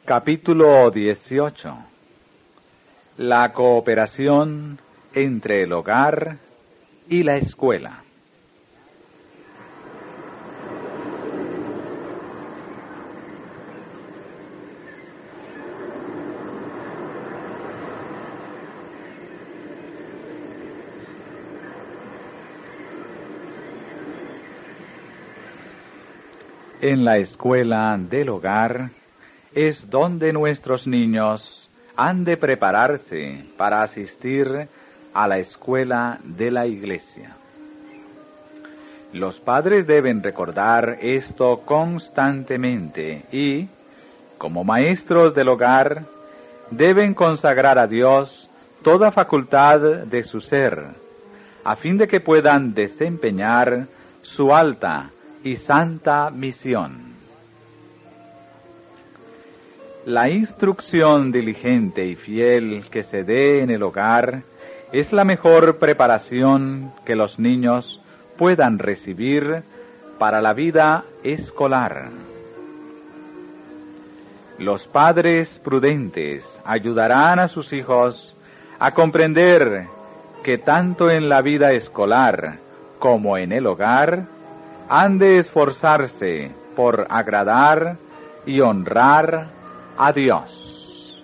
Capítulo 18. La cooperación entre el hogar y la escuela. En la escuela del hogar es donde nuestros niños han de prepararse para asistir a la escuela de la iglesia. Los padres deben recordar esto constantemente y, como maestros del hogar, deben consagrar a Dios toda facultad de su ser, a fin de que puedan desempeñar su alta y santa misión. La instrucción diligente y fiel que se dé en el hogar es la mejor preparación que los niños puedan recibir para la vida escolar. Los padres prudentes ayudarán a sus hijos a comprender que tanto en la vida escolar como en el hogar han de esforzarse por agradar y honrar a Dios.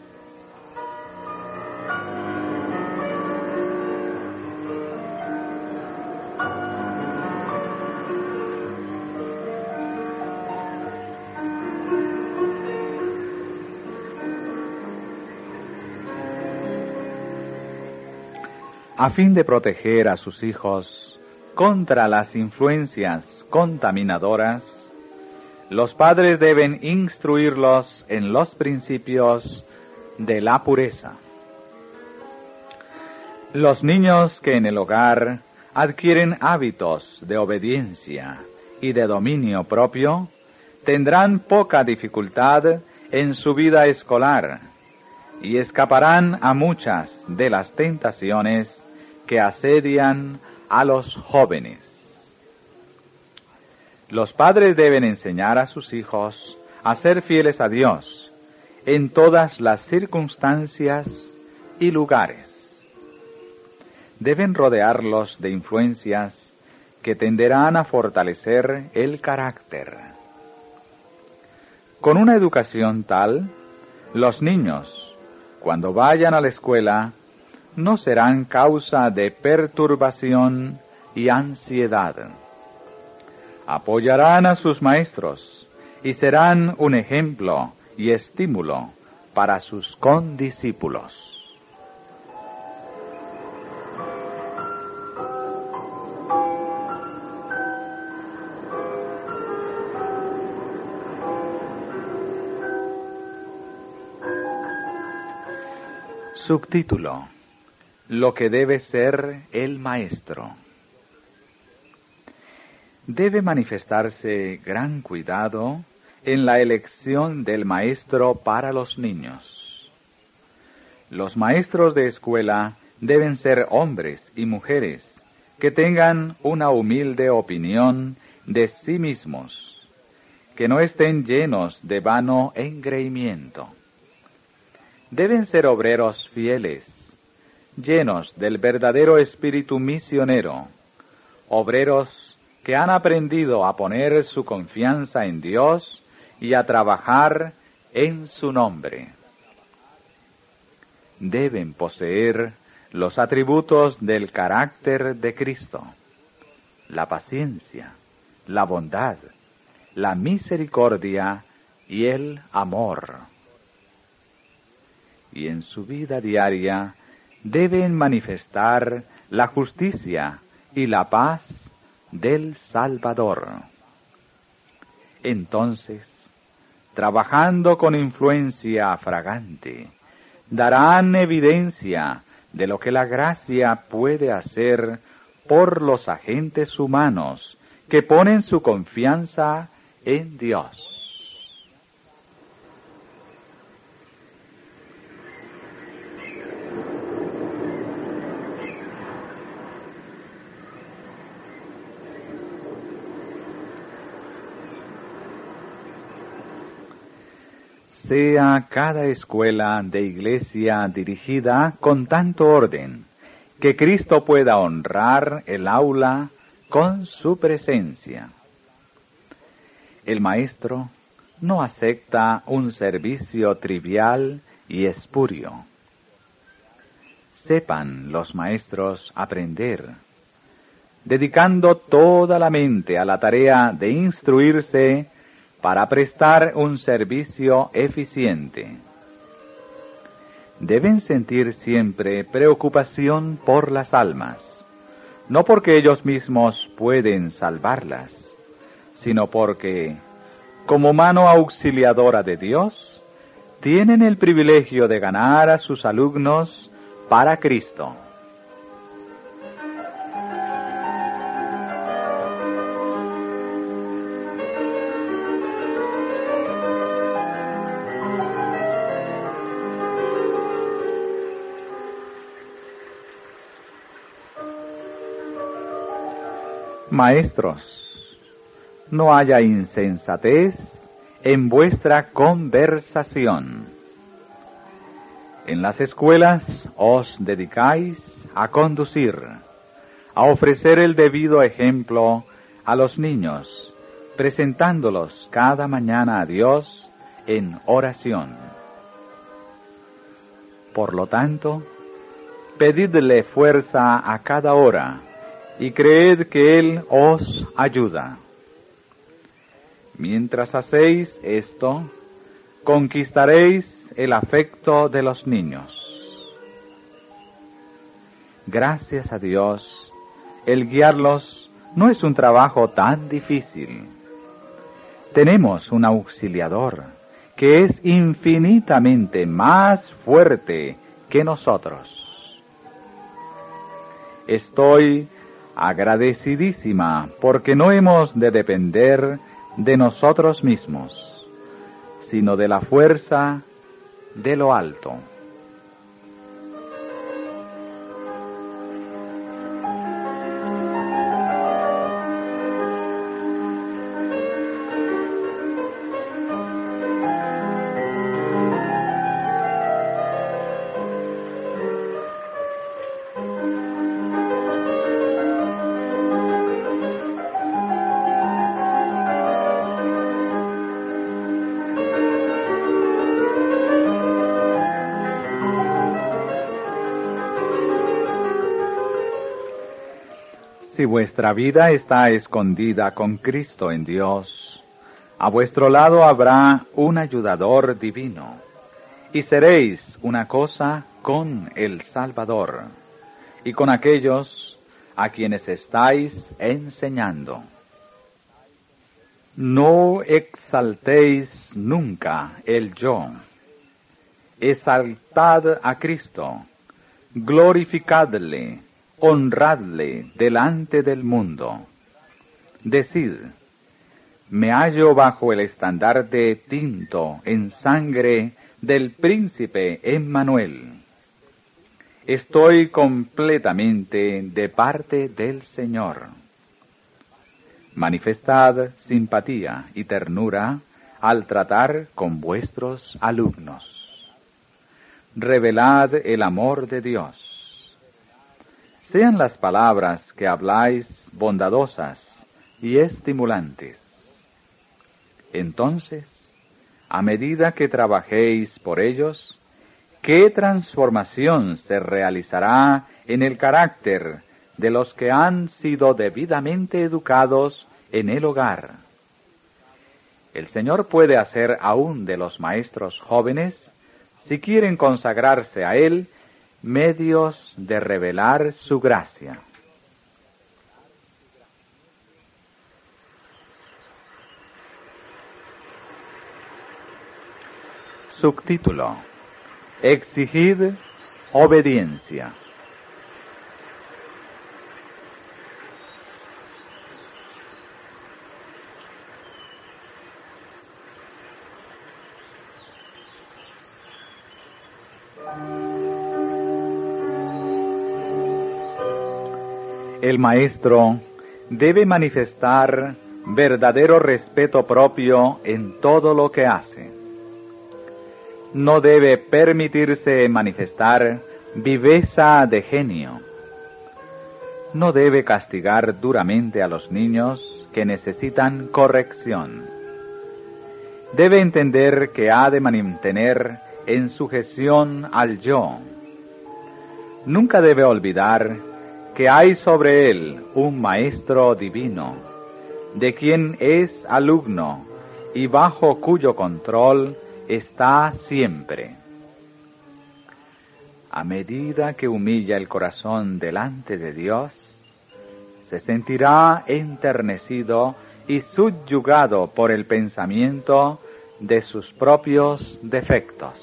A fin de proteger a sus hijos contra las influencias contaminadoras, los padres deben instruirlos en los principios de la pureza. Los niños que en el hogar adquieren hábitos de obediencia y de dominio propio tendrán poca dificultad en su vida escolar y escaparán a muchas de las tentaciones que asedian a los jóvenes. Los padres deben enseñar a sus hijos a ser fieles a Dios en todas las circunstancias y lugares. Deben rodearlos de influencias que tenderán a fortalecer el carácter. Con una educación tal, los niños, cuando vayan a la escuela, no serán causa de perturbación y ansiedad. Apoyarán a sus maestros y serán un ejemplo y estímulo para sus condiscípulos. Subtítulo: Lo que debe ser el maestro. Debe manifestarse gran cuidado en la elección del maestro para los niños. Los maestros de escuela deben ser hombres y mujeres que tengan una humilde opinión de sí mismos, que no estén llenos de vano engreimiento. Deben ser obreros fieles, llenos del verdadero espíritu misionero, obreros que han aprendido a poner su confianza en Dios y a trabajar en su nombre. Deben poseer los atributos del carácter de Cristo: la paciencia, la bondad, la misericordia y el amor. Y en su vida diaria deben manifestar la justicia y la paz del Salvador. Entonces, trabajando con influencia fragante, darán evidencia de lo que la gracia puede hacer por los agentes humanos que ponen su confianza en Dios. sea cada escuela de iglesia dirigida con tanto orden, que Cristo pueda honrar el aula con su presencia. El maestro no acepta un servicio trivial y espurio. Sepan los maestros aprender, dedicando toda la mente a la tarea de instruirse para prestar un servicio eficiente. Deben sentir siempre preocupación por las almas, no porque ellos mismos pueden salvarlas, sino porque, como mano auxiliadora de Dios, tienen el privilegio de ganar a sus alumnos para Cristo. Maestros, no haya insensatez en vuestra conversación. En las escuelas os dedicáis a conducir, a ofrecer el debido ejemplo a los niños, presentándolos cada mañana a Dios en oración. Por lo tanto, pedidle fuerza a cada hora y creed que Él os ayuda. Mientras hacéis esto, conquistaréis el afecto de los niños. Gracias a Dios, el guiarlos no es un trabajo tan difícil. Tenemos un auxiliador que es infinitamente más fuerte que nosotros. Estoy agradecidísima porque no hemos de depender de nosotros mismos, sino de la fuerza de lo alto. Si vuestra vida está escondida con Cristo en Dios, a vuestro lado habrá un ayudador divino, y seréis una cosa con el Salvador, y con aquellos a quienes estáis enseñando. No exaltéis nunca el yo. Exaltad a Cristo, glorificadle, honradle delante del mundo. Decid, me hallo bajo el estandarte tinto en sangre del príncipe Emmanuel. Estoy completamente de parte del Señor. Manifestad simpatía y ternura al tratar con vuestros alumnos. Revelad el amor de Dios. Sean las palabras que habláis bondadosas y estimulantes. Entonces, a medida que trabajéis por ellos, ¿qué transformación se realizará en el carácter de los que han sido debidamente educados en el hogar? El Señor puede hacer aún de los maestros jóvenes, si quieren consagrarse a Él, medios de revelar su gracia. Subtítulo: Exigid obediencia. El maestro debe manifestar verdadero respeto propio en todo lo que hace. no debe permitirse manifestar viveza de genio. No debe castigar duramente a los niños que necesitan corrección. Debe entender que ha de mantener en sujeción al yo. Nunca debe olvidar que hay sobre él un maestro divino, de quien es alumno y bajo cuyo control está siempre. A medida que humilla el corazón delante de Dios, se sentirá enternecido y subyugado por el pensamiento de sus propios defectos.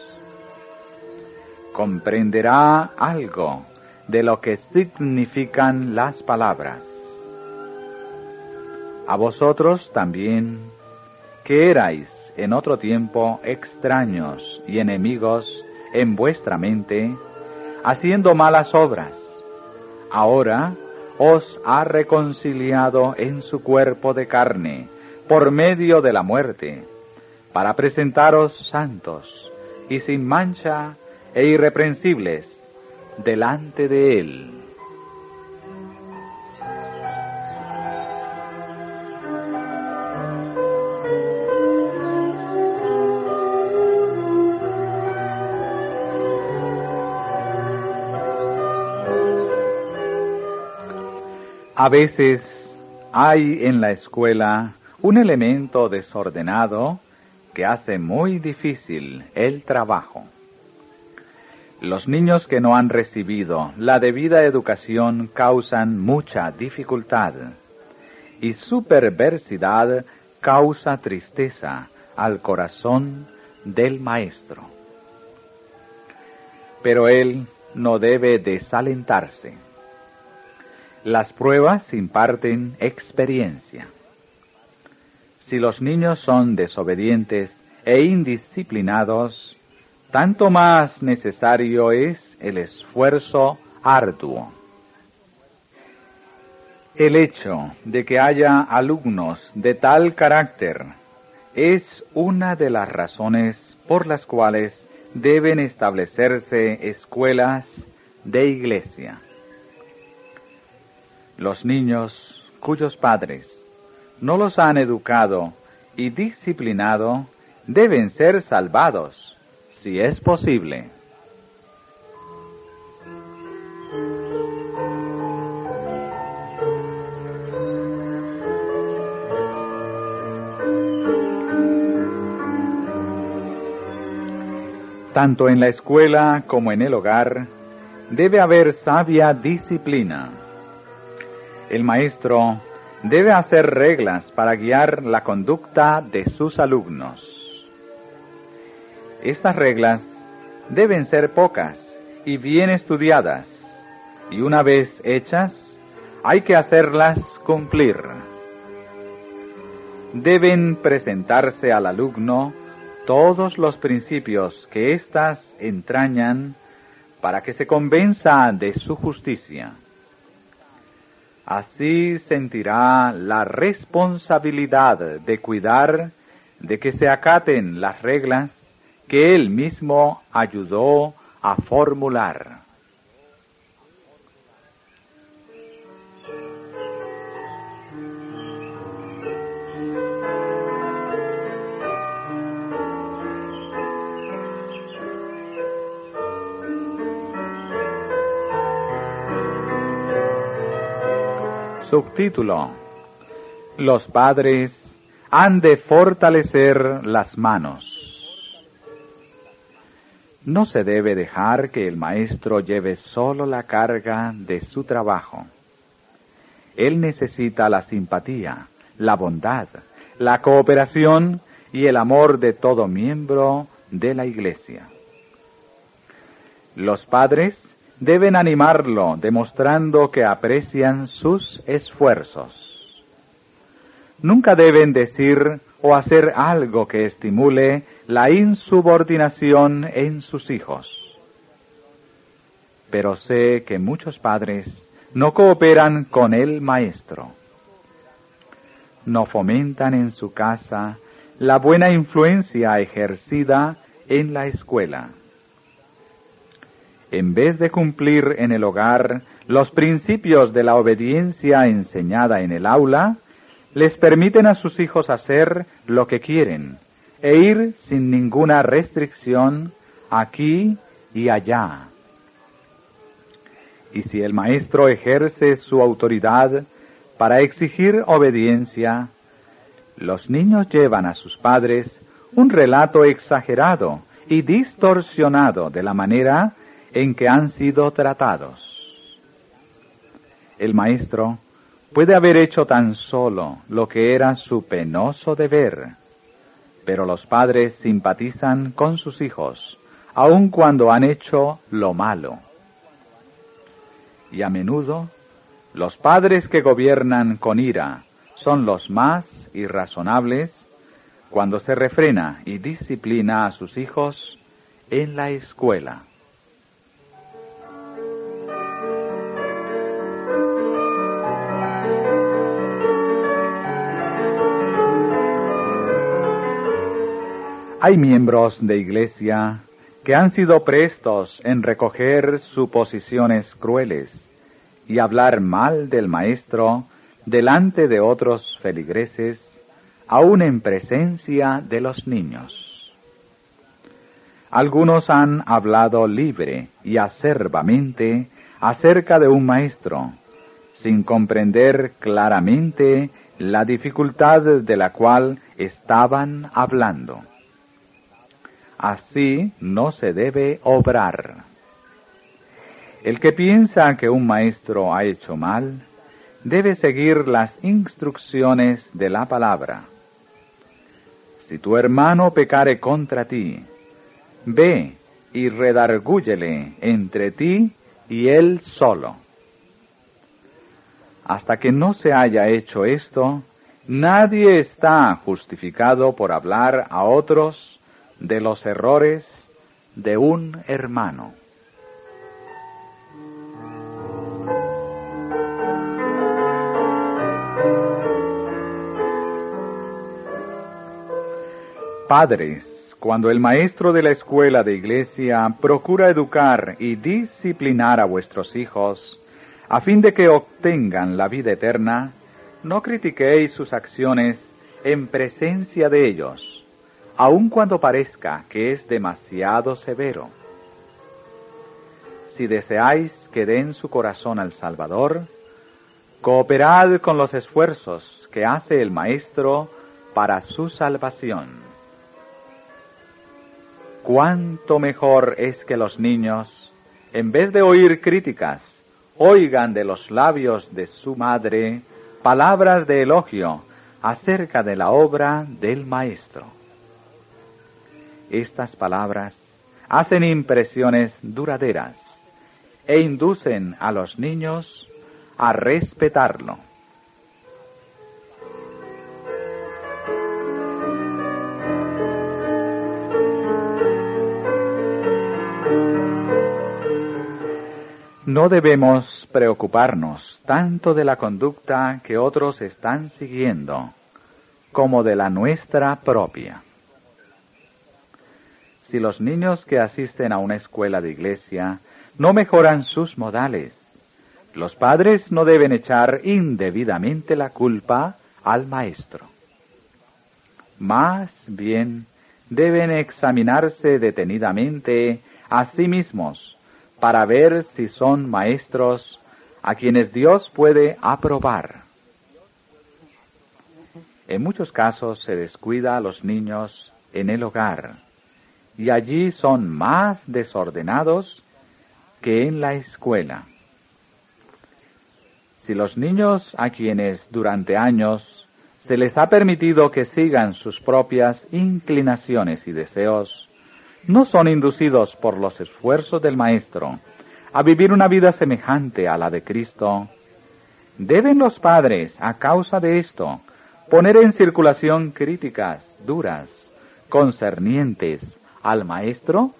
Comprenderá algo de lo que significan las palabras. A vosotros también, que erais en otro tiempo extraños y enemigos en vuestra mente, haciendo malas obras, ahora os ha reconciliado en su cuerpo de carne, por medio de la muerte, para presentaros santos y sin mancha e irreprensibles delante de Él. A veces hay en la escuela un elemento desordenado que hace muy difícil el trabajo. Los niños que no han recibido la debida educación causan mucha dificultad y su perversidad causa tristeza al corazón del maestro. Pero él no debe desalentarse. Las pruebas imparten experiencia. Si los niños son desobedientes e indisciplinados, tanto más necesario es el esfuerzo arduo. El hecho de que haya alumnos de tal carácter es una de las razones por las cuales deben establecerse escuelas de iglesia. Los niños cuyos padres no los han educado y disciplinado deben ser salvados, si es posible. Tanto en la escuela como en el hogar debe haber sabia disciplina. El maestro debe hacer reglas para guiar la conducta de sus alumnos. Estas reglas deben ser pocas y bien estudiadas, y una vez hechas, hay que hacerlas cumplir. Deben presentarse al alumno todos los principios que éstas entrañan para que se convenza de su justicia. Así sentirá la responsabilidad de cuidar de que se acaten las reglas que él mismo ayudó a formular. Subtítulo: Los padres han de fortalecer las manos. No se debe dejar que el maestro lleve solo la carga de su trabajo. Él necesita la simpatía, la bondad, la cooperación y el amor de todo miembro de la Iglesia. Los padres deben animarlo, demostrando que aprecian sus esfuerzos. Nunca deben decir o hacer algo que estimule la insubordinación en sus hijos. Pero sé que muchos padres no cooperan con el maestro. No fomentan en su casa la buena influencia ejercida en la escuela. En vez de cumplir en el hogar los principios de la obediencia enseñada en el aula, les permiten a sus hijos hacer lo que quieren e ir sin ninguna restricción aquí y allá. Y si el maestro ejerce su autoridad para exigir obediencia, los niños llevan a sus padres un relato exagerado y distorsionado de la manera en que han sido tratados. El maestro puede haber hecho tan solo lo que era su penoso deber, pero los padres simpatizan con sus hijos, aun cuando han hecho lo malo. Y a menudo, los padres que gobiernan con ira son los más irrazonables cuando se refrena y disciplina a sus hijos en la escuela. Hay miembros de iglesia que han sido prestos en recoger suposiciones crueles y hablar mal del maestro delante de otros feligreses, aun en presencia de los niños. Algunos han hablado libre y acerbamente acerca de un maestro, sin comprender claramente la dificultad de la cual estaban hablando. Así no se debe obrar. El que piensa que un maestro ha hecho mal, debe seguir las instrucciones de la palabra. Si tu hermano pecare contra ti, ve y redargúyele entre ti y él solo. Hasta que no se haya hecho esto, nadie está justificado por hablar a otros de los errores de un hermano. Padres, cuando el maestro de la escuela de iglesia procura educar y disciplinar a vuestros hijos, a fin de que obtengan la vida eterna, no critiquéis sus acciones en presencia de ellos, aun cuando parezca que es demasiado severo. Si deseáis que den su corazón al Salvador, cooperad con los esfuerzos que hace el Maestro para su salvación. Cuánto mejor es que los niños, en vez de oír críticas, oigan de los labios de su madre palabras de elogio acerca de la obra del Maestro. Estas palabras hacen impresiones duraderas e inducen a los niños a respetarlo. No debemos preocuparnos tanto de la conducta que otros están siguiendo como de la nuestra propia. Si los niños que asisten a una escuela de iglesia no mejoran sus modales, los padres no deben echar indebidamente la culpa al maestro. Más bien, deben examinarse detenidamente a sí mismos para ver si son maestros a quienes Dios puede aprobar. En muchos casos se descuida a los niños en el hogar, y allí son más desordenados que en la escuela. Si los niños a quienes durante años se les ha permitido que sigan sus propias inclinaciones y deseos, no son inducidos por los esfuerzos del Maestro a vivir una vida semejante a la de Cristo, deben los padres, a causa de esto, poner en circulación críticas duras concernientes al Maestro.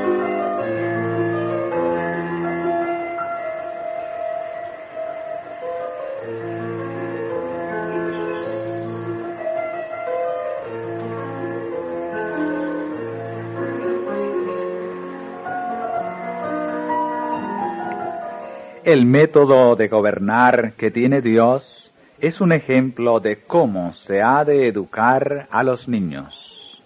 El método de gobernar que tiene Dios es un ejemplo de cómo se ha de educar a los niños.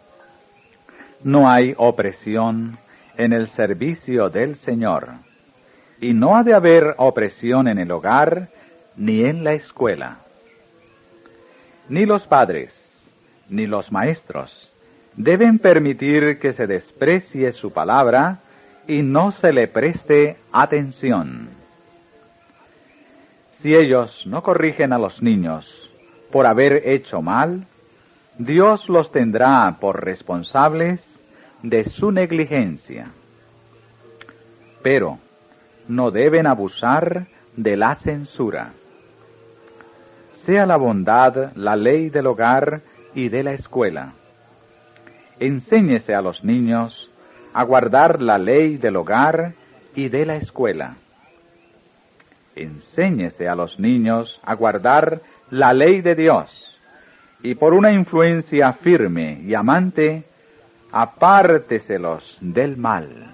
No hay opresión en el servicio del Señor, y no ha de haber opresión en el hogar ni en la escuela. Ni los padres, ni los maestros deben permitir que se desprecie su palabra y no se le preste atención. Si ellos no corrigen a los niños por haber hecho mal, Dios los tendrá por responsables de su negligencia. Pero no deben abusar de la censura. Sea la bondad la ley del hogar y de la escuela. Enséñese a los niños a guardar la ley del hogar y de la escuela. Enséñese a los niños a guardar la ley de Dios, y por una influencia firme y amante, apárteselos del mal.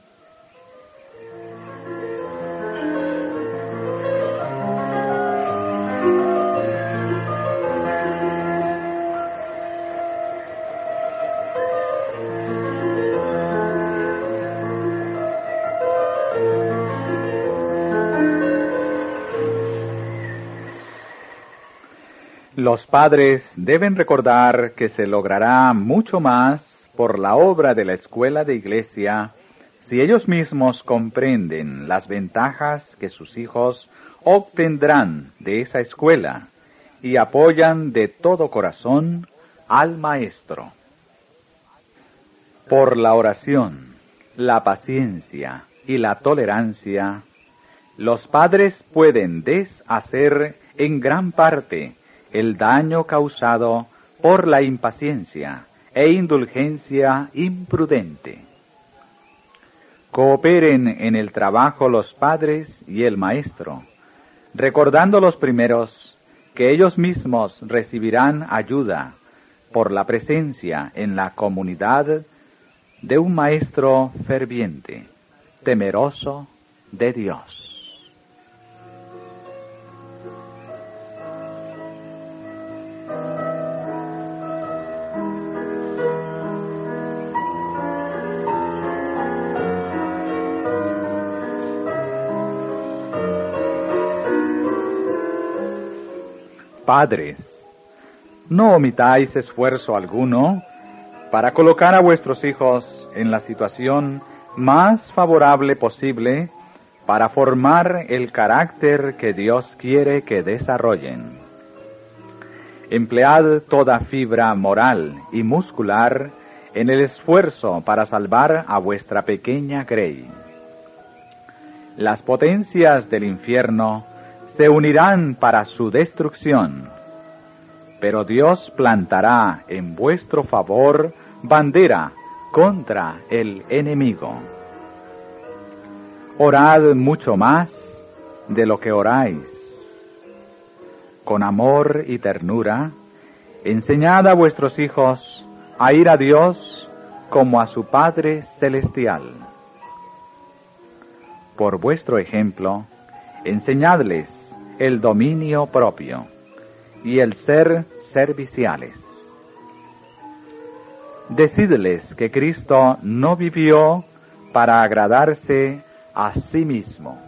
Los padres deben recordar que se logrará mucho más por la obra de la escuela de iglesia si ellos mismos comprenden las ventajas que sus hijos obtendrán de esa escuela y apoyan de todo corazón al maestro. Por la oración, la paciencia y la tolerancia, los padres pueden deshacer en gran parte el daño causado por la impaciencia e indulgencia imprudente. Cooperen en el trabajo los padres y el maestro, recordando los primeros que ellos mismos recibirán ayuda por la presencia en la comunidad de un maestro ferviente, temeroso de Dios. Padres, no omitáis esfuerzo alguno para colocar a vuestros hijos en la situación más favorable posible para formar el carácter que Dios quiere que desarrollen. Emplead toda fibra moral y muscular en el esfuerzo para salvar a vuestra pequeña Grey. Las potencias del infierno se unirán para su destrucción, pero Dios plantará en vuestro favor bandera contra el enemigo. Orad mucho más de lo que oráis. Con amor y ternura, enseñad a vuestros hijos a ir a Dios como a su Padre Celestial. Por vuestro ejemplo, enseñadles el dominio propio y el ser serviciales. Decidles que Cristo no vivió para agradarse a sí mismo.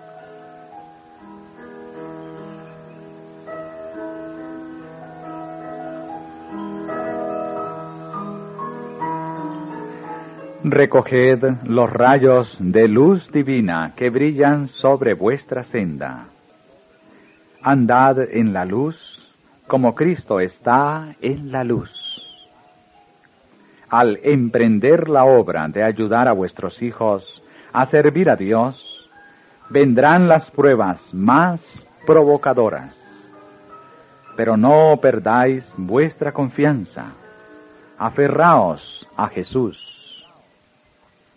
Recoged los rayos de luz divina que brillan sobre vuestra senda. Andad en la luz como Cristo está en la luz. Al emprender la obra de ayudar a vuestros hijos a servir a Dios, vendrán las pruebas más provocadoras. Pero no perdáis vuestra confianza. Aferraos a Jesús.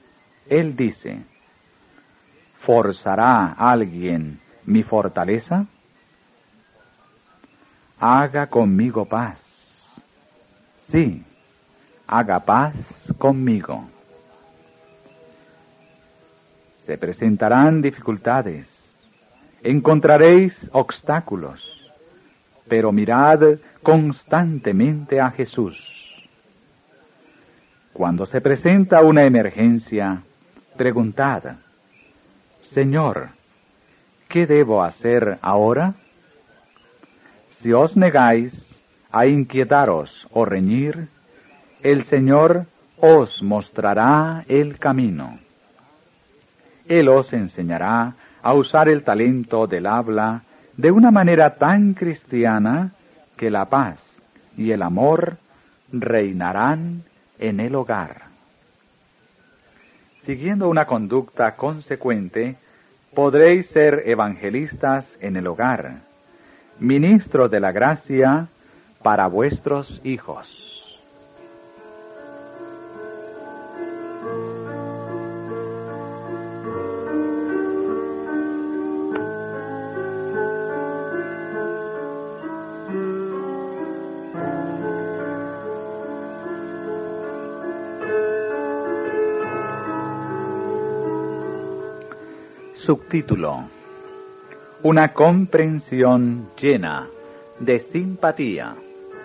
Él dice, ¿forzará alguien mi fortaleza? Haga conmigo paz. Sí, haga paz conmigo. Se presentarán dificultades, encontraréis obstáculos, pero mirad constantemente a Jesús. Cuando se presenta una emergencia, preguntad, Señor, ¿qué debo hacer ahora? Si os negáis a inquietaros o reñir, el Señor os mostrará el camino. Él os enseñará a usar el talento del habla de una manera tan cristiana que la paz y el amor reinarán en el hogar. Siguiendo una conducta consecuente, podréis ser evangelistas en el hogar, ministros de la gracia para vuestros hijos. Subtítulo: Una comprensión llena de simpatía.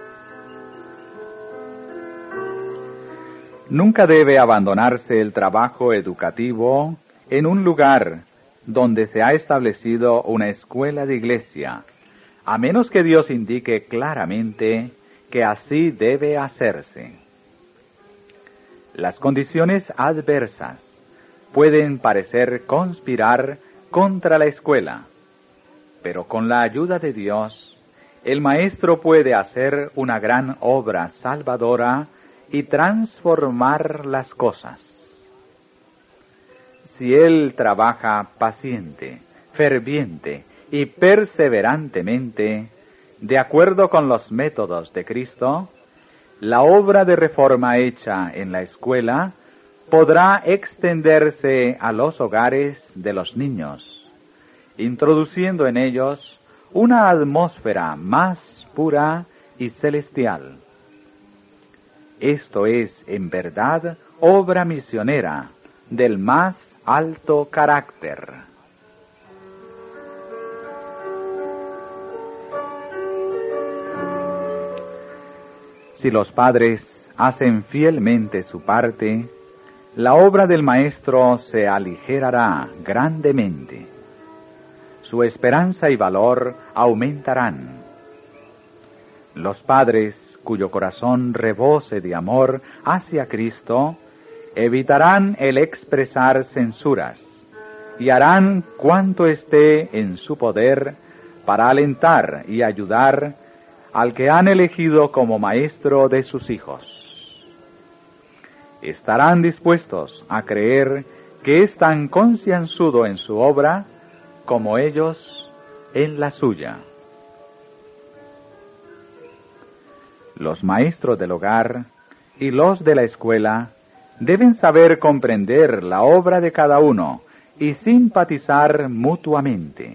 Nunca debe abandonarse el trabajo educativo en un lugar donde se ha establecido una escuela de iglesia, a menos que Dios indique claramente que así debe hacerse. Las condiciones adversas pueden parecer conspirar contra la escuela, pero con la ayuda de Dios, el maestro puede hacer una gran obra salvadora y transformar las cosas. Si él trabaja paciente, ferviente y perseverantemente, de acuerdo con los métodos de Cristo, la obra de reforma hecha en la escuela podrá extenderse a los hogares de los niños, introduciendo en ellos una atmósfera más pura y celestial. Esto es, en verdad, obra misionera del más alto carácter. Si los padres hacen fielmente su parte, la obra del maestro se aligerará grandemente. Su esperanza y valor aumentarán. Los padres, cuyo corazón rebose de amor hacia Cristo, evitarán el expresar censuras y harán cuanto esté en su poder para alentar y ayudar al que han elegido como maestro de sus hijos. Estarán dispuestos a creer que es tan concienzudo en su obra como ellos en la suya. Los maestros del hogar y los de la escuela deben saber comprender la obra de cada uno y simpatizar mutuamente.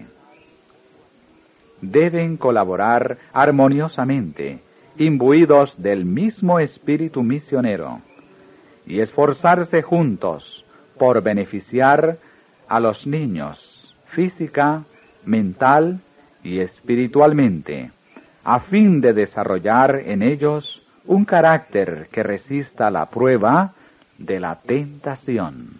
Deben colaborar armoniosamente, imbuidos del mismo espíritu misionero, y esforzarse juntos por beneficiar a los niños física, mental y espiritualmente, a fin de desarrollar en ellos un carácter que resista la prueba de la tentación.